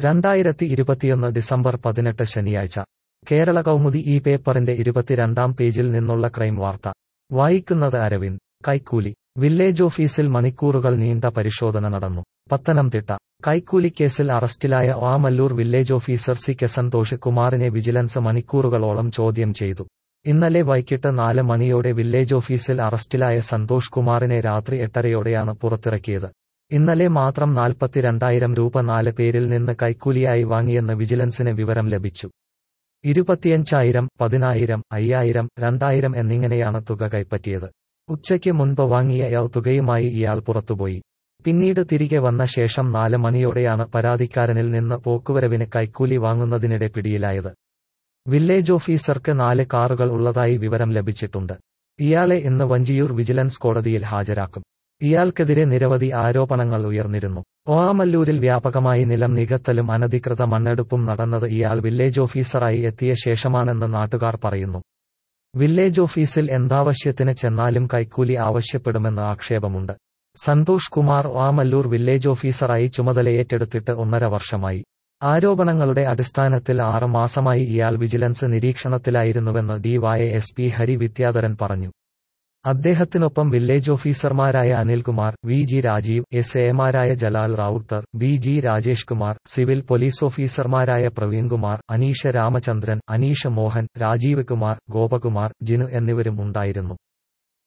2021 December 18 ശനിയാഴ്ച കേരള കൗമുദി ഈ പേപ്പറിന്റെ 22-ാം പേജിൽ നിന്നുള്ള ക്രൈം വാർത്ത. വായിക്കുന്നത് അരവിന്ദ്. കൈക്കൂലി. വില്ലേജ് ഓഫീസിൽ മണിക്കൂറുകൾ നീണ്ട പരിശോധന നടന്നു. പത്തനംതിട്ട. കൈക്കൂലിക്കേസിൽ അറസ്റ്റിലായ Omallur village officer C K Santhosh കുമാറിനെ വിജിലൻസ് മണിക്കൂറുകളോളം ചോദ്യം ചെയ്തു. ഇന്നലെ വൈകിട്ട് 4 മണിയോടെ വില്ലേജ് ഓഫീസിൽ അറസ്റ്റിലായ സന്തോഷ് കുമാറിനെ രാത്രി 8:30യോടെയാണ് പുറത്തിറക്കിയത്. ഇന്നലെ മാത്രം 42,000 രൂപ 4 പേരിൽ നിന്ന് കൈക്കൂലിയായി വാങ്ങിയെന്ന് വിജിലൻസിന് വിവരം ലഭിച്ചു. 25,000, 10,000, 5,000, 2,000 എന്നിങ്ങനെയാണ് തുക കൈപ്പറ്റിയത്. ഉച്ചയ്ക്ക് മുൻപ് വാങ്ങിയ തുകയുമായി ഇയാൾ പുറത്തുപോയി. പിന്നീട് തിരികെ വന്ന ശേഷം 4 മണിയോടെയാണ് പരാതിക്കാരനിൽ നിന്ന് പോക്കുവരവിന് കൈക്കൂലി വാങ്ങുന്നതിനിടെ പിടിയിലായത്. വില്ലേജ് ഓഫീസർക്ക് 4 കാറുകൾ ഉള്ളതായി വിവരം ലഭിച്ചിട്ടുണ്ട്. ഇയാളെ ഇന്ന് വഞ്ചിയൂർ വിജിലൻസ് കോടതിയിൽ ഹാജരാക്കും. ഇയാൾക്കെതിരെ നിരവധി ആരോപണങ്ങൾ ഉയർന്നിരുന്നു. ഓമല്ലൂരിൽ വ്യാപകമായി നിലം നികത്തലും അനധികൃത മണ്ണെടുപ്പും നടന്നത് ഇയാൾ വില്ലേജ് ഓഫീസറായി എത്തിയ ശേഷമാണെന്ന് നാട്ടുകാർ പറയുന്നു. വില്ലേജ് ഓഫീസിൽ എന്താവശ്യത്തിന് ചെന്നാലും കൈക്കൂലി ആവശ്യപ്പെടുമെന്ന് ആക്ഷേപമുണ്ട്. സന്തോഷ് കുമാർ ഓമല്ലൂർ വില്ലേജ് ഓഫീസറായി ചുമതലയേറ്റെടുത്തിട്ട് 1.5 വർഷമായി. ആരോപണങ്ങളുടെ അടിസ്ഥാനത്തിൽ 6 മാസമായി ഇയാൾ വിജിലൻസ് നിരീക്ഷണത്തിലായിരുന്നുവെന്ന് ഡിവൈഎസ്പി ഹരി വിദ്യാധരൻ പറഞ്ഞു. അദ്ദേഹത്തിനൊപ്പം വില്ലേജ് ഓഫീസർമാരായ Anilkumar, V G Rajeev, S എമാരായ Jalal Ravuthar, B G Rajesh Kumar, civil police ഓഫീസർമാരായ പ്രവീൺകുമാർ, അനീഷ രാമചന്ദ്രൻ, അനീഷ് മോഹൻ, രാജീവ് കുമാർ, ഗോപകുമാർ, ജിനു എന്നിവരും ഉണ്ടായിരുന്നു.